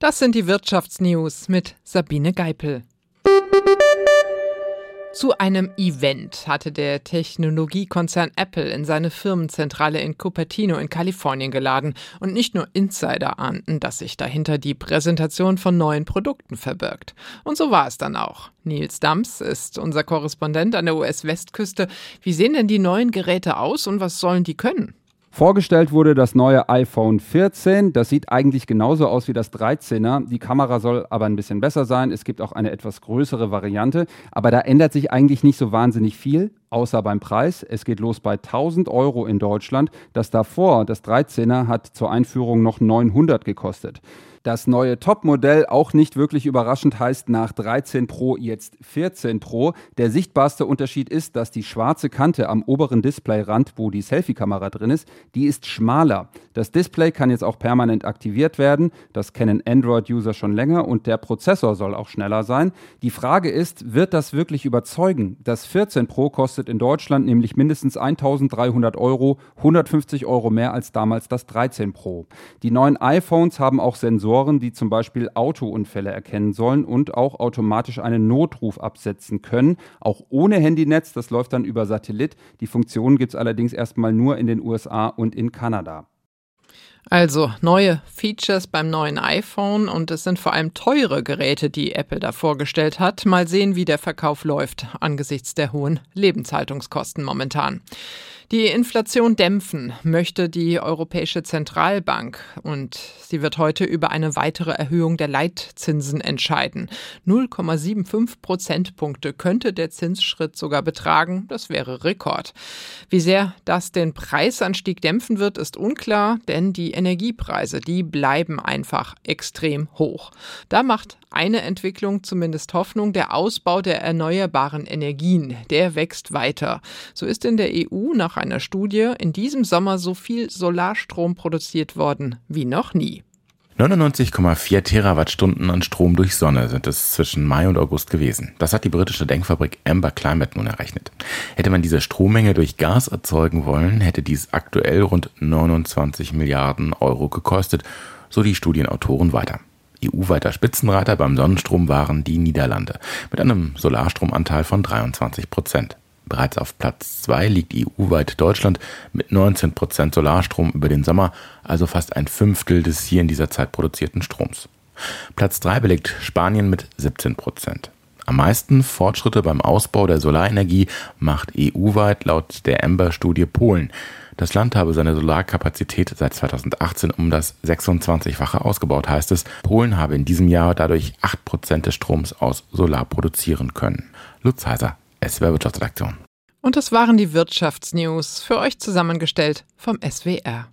Das sind die Wirtschaftsnews mit Sabine Geipel. Zu einem Event hatte der Technologiekonzern Apple in seine Firmenzentrale in Cupertino in Kalifornien geladen. Und nicht nur Insider ahnten, dass sich dahinter die Präsentation von neuen Produkten verbirgt. Und so war es dann auch. Nils Dams ist unser Korrespondent an der US-Westküste. Wie sehen denn die neuen Geräte aus und was sollen die können? Vorgestellt wurde das neue iPhone 14. Das sieht eigentlich genauso aus wie das 13er. Die Kamera soll aber ein bisschen besser sein. Es gibt auch eine etwas größere Variante. Aber da ändert sich eigentlich nicht so wahnsinnig viel, außer beim Preis. Es geht los bei 1.000 € in Deutschland. Das davor, das 13er, hat zur Einführung noch 900 gekostet. Das neue Topmodell, auch nicht wirklich überraschend, heißt nach 13 Pro jetzt 14 Pro. Der sichtbarste Unterschied ist, dass die schwarze Kante am oberen Displayrand, wo die Selfie-Kamera drin ist, die ist schmaler. Das Display kann jetzt auch permanent aktiviert werden. Das kennen Android-User schon länger und der Prozessor soll auch schneller sein. Die Frage ist, wird das wirklich überzeugen? Das 14 Pro kostet in Deutschland nämlich mindestens 1.300 €, 150 € mehr als damals das 13 Pro. Die neuen iPhones haben auch Sensoren, die zum Beispiel Autounfälle erkennen sollen und auch automatisch einen Notruf absetzen können, auch ohne Handynetz, das läuft dann über Satellit. Die Funktion gibt es allerdings erstmal nur in den USA und in Kanada. Also neue Features beim neuen iPhone und es sind vor allem teure Geräte, die Apple da vorgestellt hat. Mal sehen, wie der Verkauf läuft angesichts der hohen Lebenshaltungskosten momentan. Die Inflation dämpfen möchte die Europäische Zentralbank und sie wird heute über eine weitere Erhöhung der Leitzinsen entscheiden. 0,75 Prozentpunkte könnte der Zinsschritt sogar betragen. Das wäre Rekord. Wie sehr das den Preisanstieg dämpfen wird, ist unklar, denn die Energiepreise, die bleiben einfach extrem hoch. Da macht eine Entwicklung zumindest Hoffnung: der Ausbau der erneuerbaren Energien, der wächst weiter. So ist in der EU nach einer Studie in diesem Sommer so viel Solarstrom produziert worden wie noch nie. 99,4 Terawattstunden an Strom durch Sonne sind es zwischen Mai und August gewesen. Das hat die britische Denkfabrik Amber Climate nun errechnet. Hätte man diese Strommenge durch Gas erzeugen wollen, hätte dies aktuell rund 29 Milliarden € gekostet, so die Studienautoren weiter. EU-weiter Spitzenreiter beim Sonnenstrom waren die Niederlande mit einem Solarstromanteil von 23%. Bereits auf Platz 2 liegt EU-weit Deutschland mit 19% Solarstrom über den Sommer, also fast ein Fünftel des hier in dieser Zeit produzierten Stroms. Platz 3 belegt Spanien mit 17%. Am meisten Fortschritte beim Ausbau der Solarenergie macht EU-weit laut der Amber-Studie Polen. Das Land habe seine Solarkapazität seit 2018 um das 26-fache ausgebaut, heißt es. Polen habe in diesem Jahr dadurch 8% des Stroms aus Solar produzieren können. Lutz Heiser, SWR Wirtschaftsredaktion. Und das waren die Wirtschaftsnews, für euch zusammengestellt vom SWR.